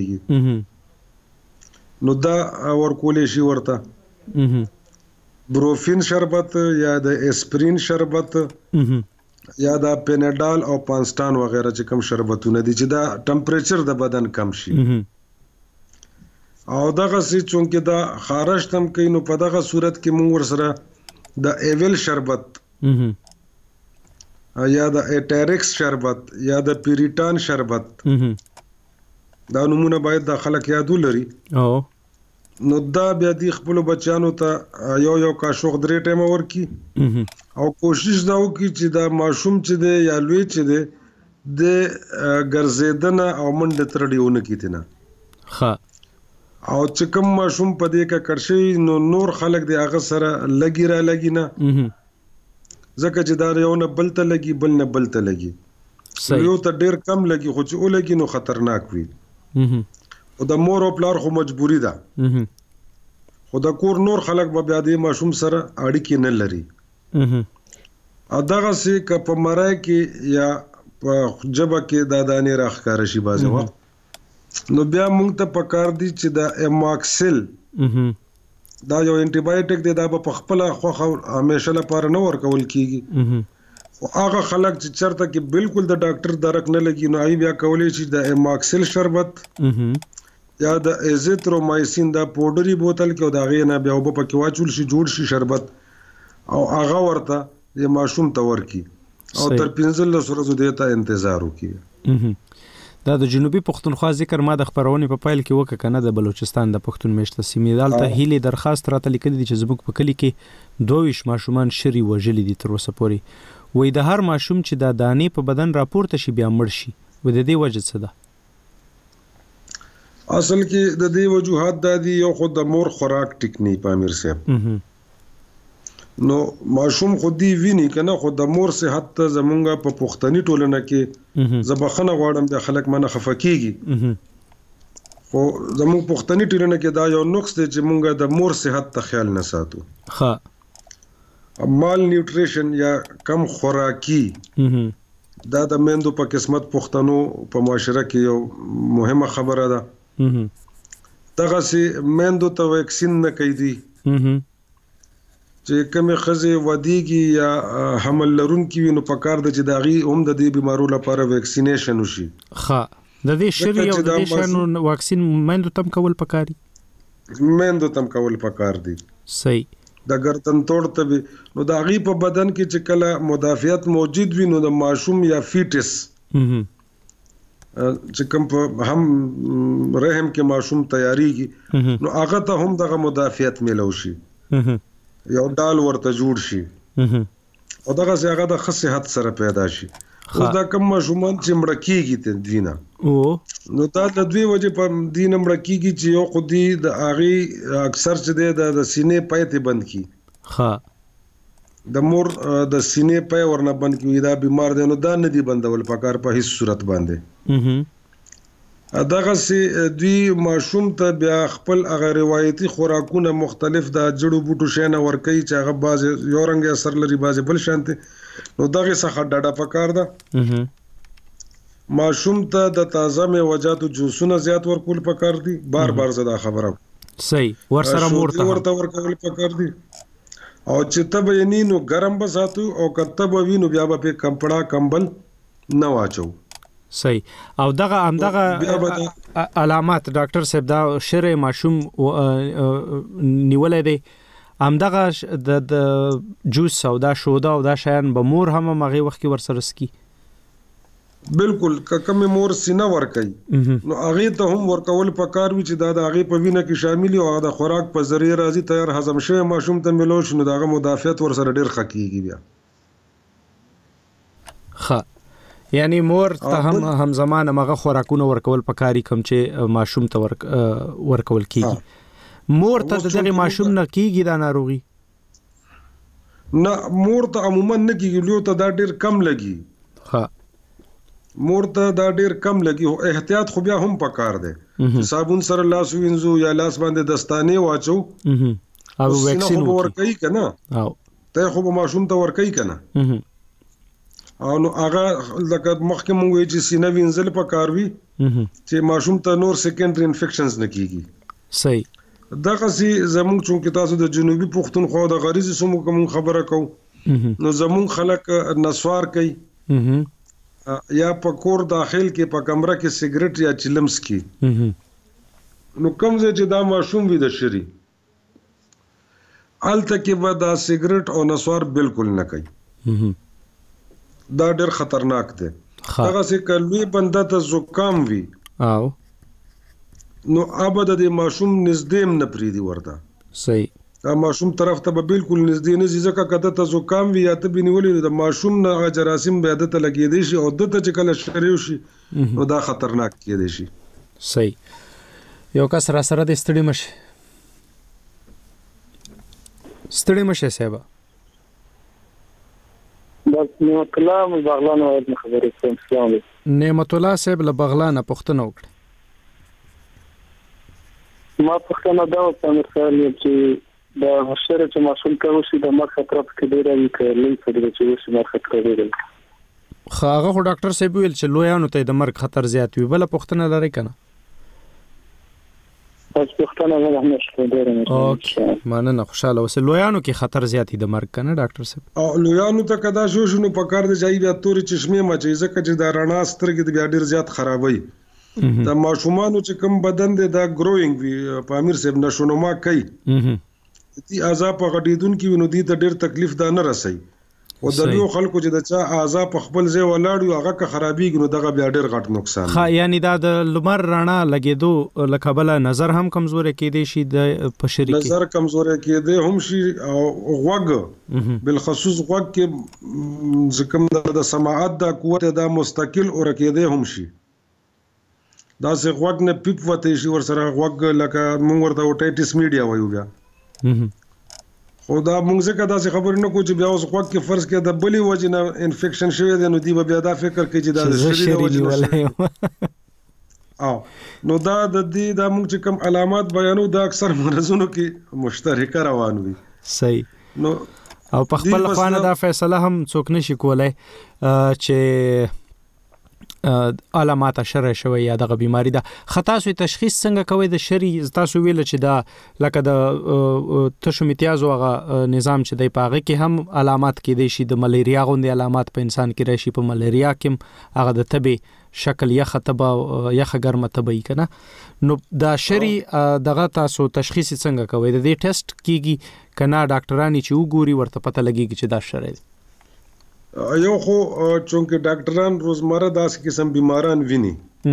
ملاویږي نو دا ورکولی شي ورته بروفین شربت یا د اسپرین شربت یا دا پینیډال او پانسټان وغیرہ چې کوم شربتونه دي چې دا ټمپریچر د بدن کم شي او دغه سي چونکې دا خارش تم کوي نو په دغه صورت کې موږ ورسره د ایول شربت یا د ایټریکس شربت یا د پیریټان شربت دا نمونه باید د خلک یادو لري او نو دا بیا دی خپل بچانو ته یو یو کاشوغ درې ټیم ورکی او کوشش دا وکړي چې دا ماشوم چې دی یا لوی چې دی د ګرځیدنه او منډه ترډیونه کیتنه ها او چې کوم ماشوم په دې کې کرشي نو نور خلک دی هغه سره لګی را لګی نه ځکه چې دا یو نه بل ته لګي بل نه بل ته لګي یو ته ډیر کم لګي خو چې ولګي نو خطرناک وي او د مور او پلار خو مجبوری ده خو د کور نور خلک به بیا د ماشوم سره اړیکې نه لري ا دغه سي ک په مرای کې یا په جبه کې د دانې راخکار شي بازه وخت نو بیا موږ ته پکار دي چې د اماکسل دا یو انټي بایوټیک دی دا په خپل خو همیشه لپاره نه ورکول کیږي او هغه خلک چې چرته کې بالکل د ډاکټر درک نه لګي نو ای بیا کولای شي د اماکسل شربت یا د ایزیترومایسین دا پودری بوتل کې او دا غینه بیا وب پکې واچول شي جوړ شي شربت او هغه ورته د ماشوم ته ورکی او تر پنځلس ورځې دیتا انتظار وکړي دا د جنوبي پښتونخوا ذکر ما د خبرونه په پایل کې وکړه کنه د بلوچستان د پښتون میشته سیمې دالته هیلې درخواست راته لیکل دي چې زموږ په کلی کې دویش ماشومان شری وژلې دي تر اوسه پورې وې د هر ماشوم چې د دانې په بدن راپورته شي بیا مړ شي و د دې وجه څه ده اصل کې د دې وجوهات د دې یو خود د مور خوراک ټیکنی پامیر صاحب نو ماشوم خودي ویني کنه خود د مور صحت ته زمونږه په پښتني ټولنه کې زبخنه غواړم د خلک منه خفکیږي خو زمونږ پښتني ټولنه کې دا یو نقص دی چې مونږه د مور صحت ته خیال نه ساتو ها مال نیوټریشن یا کم خوراکي دا د مندو په قسمت پښتنو په معاشره کې یو مهمه خبره ده دغه سي مندو ته ویکسین نه کوي چې کومه خزه ودیږي یا حمل لرونکي وي نو پکار د چې داغي هم د دې بيمارو لپاره ویکسینیشن وشي ها د دې شری او د دې شانو واکسین مندو تم کول پکاري مندو تم کول پکار دي صحیح د ګردن توړ ته نو د غي په بدن کې چې کله مدافعت موجود وي نو د ماشوم یا فیټس چې کوم په هم رحم کې ماشوم تیاریږي نو هغه ته هم دغه مدافعت ملو شي یو ډال ورته جوړ شي او دغه څنګه د صحت سره پیدا شي خو دا کوم ماشومان چې مړ کیږي ته دینه او نو دا د دوی وجه په دینه مړ کیږي چې یو خودي د اغي اکثر چې د سینې پایته بند کی ها د مور د سینې پای ورنه بند کی دا بیمار دی نو دا نه دی بندول پکار په هیڅ صورت باندې دغه سي دوی ماشوم ته بیا خپل هغه روایتي خوراکونه مختلف د جړو بوټو شینه ورکي چې هغه باز یو رنګ اثر لري باز بل شانته نو دغه څخه ډاډه پکار ده ماشوم ته د تازه میوجاتو جوسونه زیات ورکول پکار دي بار بار زدا خبره صحیح ور سره مورته ورته ورکول پکار دي او چې تب یې نو ګرم بساتو او کتب وینو بیا به کمپړه کمبل نه واچو صحیح او دغه ام دغه علامات ډاکټر صاحب دا شری ماشوم نیولې دي ام دغه د جوس او دا شودا او دا شیان به مور هم مغه وخت کې ورسره سکی بالکل ککم مور سینه ور کوي نو هغه ته هم ورکول پکار وی چې دا د هغه په وینه کې شامل او د خوراک په ذریعہ راځي تیار هضم شوی ماشوم ته ملو شنو دغه مدافعت ور سره ډیر خکېږي بیا ها یعنی مور ته هم هم زمانه مغه خوراکونه ورکول پکاري کوم چې ماشوم ته ورک ورکول کیږي مور ته دغه ماشوم نه کیږي دا ناروغي نه مور ته عموما نه کیږي لو ته دا ډیر کم لګي ها مور ته دا ډیر کم لګي او احتیاط خو بیا هم پکار دی صابون سره لاس وینځو یا لاس باندې دستانه واچو او ویکسین ورکړي کنه او ته خو ماشوم ته ورکړي کنه او نو هغه لکه مخکې مونږ وی چې سینه وینځل پکار وي چې ماشوم ته نور سیکنډري انفیکشنز نه کیږي صحیح دغه سي زموږ چونکې تاسو د جنوبي پښتونخوا د غریزي سمو کوم خبره کو نو زموږ خلک نسوار کوي یا په کور داخل کې په کمره کې سیګریټ یا چلمس کې نو کوم ځای چې دا ماشوم وي د شری الته کې به دا سیګریټ او نسوار بالکل نه کوي دا ډېر خطرناک دی. هغه څه کلوي بنده ته زکام وي او نو ابد د ماشوم نږدې نه پریدي ورته. صحیح. دا ماشوم طرف ته به بالکل نږدې نه ځي ځکه کده ته زکام وي یا ته بنولې د ماشوم نه جراثیم به عادت لګېدي شي او دته چې کله شریو شي نو دا خطرناک کېدي شي. صحیح. یو کس را سره د ستړي مشه ستړي مشه صاحب. بس نعمت الله من بغلان وایي خبرې کوم. السلام علیکم. نعمت الله صاحب له بغلان پوښتنه وکړه. ما پوښتنه دا وکړه چې دا شر چې ماشوم کوي چې د مرګ خطر پکې ډیر وي کله چې چې وشي مرګ خطر ډیر وي. خو هغه خو ډاکټر صاحب ویل چې لویانو ته د مرګ خطر زیات وي. بل پوښتنه لري کنه؟ بس پوښتنه نه هم نشته ډیر نه. اوکې مننه خوشاله اوسه. لویانو کې خطر زیات دی د مرګ کنه ډاکټر صاحب؟ او لویانو ته کدا شو شنو په کار دی ځای بیا تورې چشمه مچي ځکه چې دا رڼا سترګې د بیا ډیر زیات خرابوي. دا ماشومان چې کوم بدن دی دا گروینګ وي په امیر صاحب نشونما کوي. دي اعضاء په غټیدون کې ونو دي ته ډیر تکلیف دا نه رسي او د یو خلکو چې د چا اعضاء په خپل ځای ولاړ یو هغه که خرابېږي نو دغه بیا ډیر غټ نقصان. ها یعنی دا د لمر رڼا لګېدو لکه بل نظر هم کمزوري کېدی شي د پشری کې. نظر کمزوري کېدی هم شي او غوږ بالخصوص غوږ کې ځکه د سماعت د قوت د مستقل اور کېدی هم شي. دا سه غوږ نه پیپ وته شي ور سره غوږ لکه مونږ ورته اوټایټس میډیا وایو بیا. خو دا مونږ څنګه دا خبرې نه کوو چې بیا اوس غوږ کې فرض کې د بلی وجه نه انفیکشن شوی دی نو دی بیا دا فکر کوي چې دا د شری وجه او نو دا د دې دا مونږ چې کوم علامات بیانو دا اکثر مرزونو کې مشترکه روان وي. صحیح. نو او په خپل خوانه دا فیصله هم څوک نشي کولای چې علامات شر شوی یا دغه بیماری ده. خطا سوی تشخیص څنګه کوي د شری؟ تاسو ویل چې دا لکه د تشو امتیاز او نظام چې دی پاغه کې هم علامات کې دي شي. د ملیریا غوندي علامات په انسان کې راشي. په ملیریا کې هغه د تبي شکل یا خطبه یا ګرمه تبي کنه. نو دا شری دغه تاسو تشخیص څنګه کوي؟ د دې ټیسټ کیږي کنه ډاکټرانی چې وګوري ورته پته لګيږي چې دا شر دی؟ یو خو چونکه ډاکټران روزمره داس قسم بیماران ویني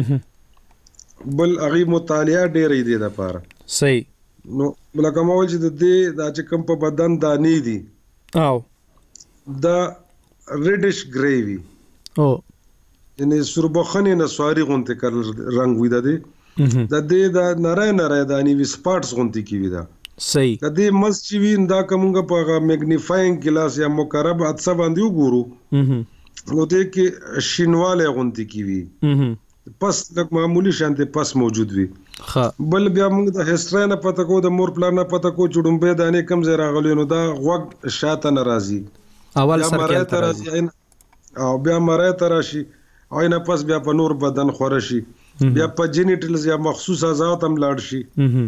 بل هغه مطالعه ډېرې دي د پاره. صحیح. نو لکه ما ول چې د دې د چې کوم په بدن دانې دي او دا ریډش گریوي او یعنی سربخنه نسواري غونته کړل رنگ وي د دې د دې د نری نری دانی وی سپاټس غونته کی وي دا. صحیح. د دې مسچوین دا کومه په میګنیفاینګ ګلاس یا مقرب عدسه باندې وګورو نو دې کې شینواله غونتی کی وي پس لکه معمولی شانته پس موجود وي. ها بل بیا موږ د هیستوري نه پته کو د مور پلان نه پته کو چډمبه دانه کم زرا غلو نو دا غوږ شاته ناراضي اول سر کې ترازي او بیا مړی تراشي او نه پس بیا په نور بدن خورشي بیا په جینیټلز یا مخصوص اعضاء تم لاړ شي.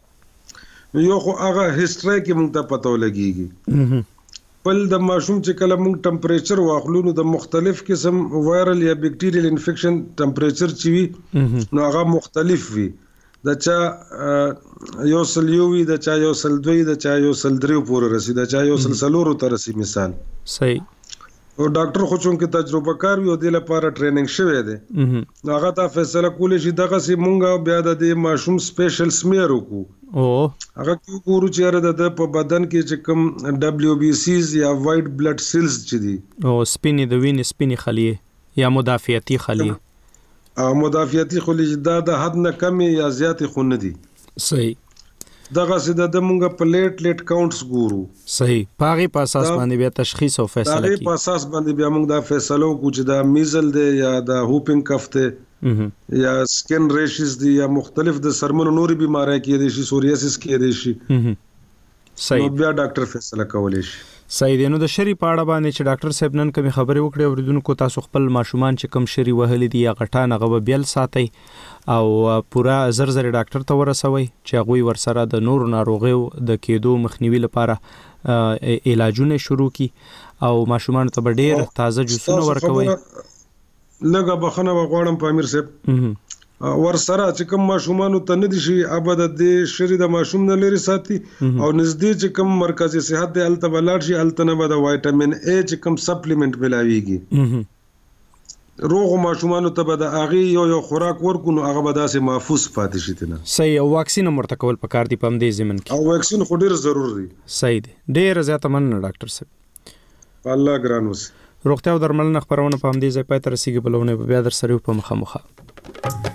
یو خو هغه هیستوري کې موږ ته پته ولګيږي. بل د ماشوم چې کله موږ ټمپریچر واخلو نو د مختلف قسم وایرل یا بیکټیریل انفیکشن ټمپریچر چې وي نو هغه مختلف وي. د چا یو سل یو وي د چا یو سل دوی د چا یو سل درې پورې رسي د چا یو سل څلور ته رسي مثال. صحیح. او ډاکټر خو چون کې تجربه کار وي او د لپاره ټریننګ شوی دی نو هغه تا فیصله کولی شي دغه سي مونږه بیا د دې ماشوم سپیشل سمیر وکړو. او هغه کو ګورو چې د په بدن کې چې کوم دبليو بي سيز یا وایټ بلډ سیلز چې دي او سپینې د وینې سپینې خلیه یا مدافعتي خلیه او مدافعتي خلیه دا د حد نه کم یا زیات خو نه دي. صحیح. دغه سید د مونږه پلیټ لیټ کاونټس ګورو. صحیح. پاغي په اساس باندې بیا تشخیص او فیصله کوي. پاغي په اساس باندې بیا مونږ دا فیصله کوو چې دا میزل دی یا دا هوپینګ کف دی یا سکن ریشز دی یا مختلف د سرمنو نوري بیماری کې دي شي سوریاسس کې دي شي. صحیح. نو بیا ډاکټر فیصله کولای شي. صحیح دی. نو د شری پاړه باندې چې ډاکټر صاحب نن کوم خبرې وکړې اوریدونکو تاسو خپل ماشومان چې کم شری وهلې دي یا غټانه غو بیل ساتي او پورا زر زر ډاکټر ته ورسوي چې هغه ورسره د نور ناروغیو د کېدو مخنیوي لپاره علاجونه شروع کی او ماشومان ته ډېر تازه جوسونه ورکوي. لږه بخنه وغواړم په امیر صاحب ور سره چې کوم ماشومان ته نه دي شي ابد د شری د ماشوم نه لري ساتي او نږدې چې کوم مرکزی صحت د الته بلاړ شي الته نه به د وایټامین ای چې کوم سپلیمنٹ ملاويږي روغ ماشومان ته به د اغي یو یو خوراک ورکونو هغه به داسې محفوظ پاتې شي تنه صحیح او واکسین مرته کول پکار دی پم دې زمن کې او واکسین خو ډیر ضروری دی صحیح دی ډیر زیاته مننه ډاکټر صاحب الله ګران اوس روغتیا او درملنه خبرونه پم دې ځای پاتې رسیدي بلونه بیا در سره په مخه مخه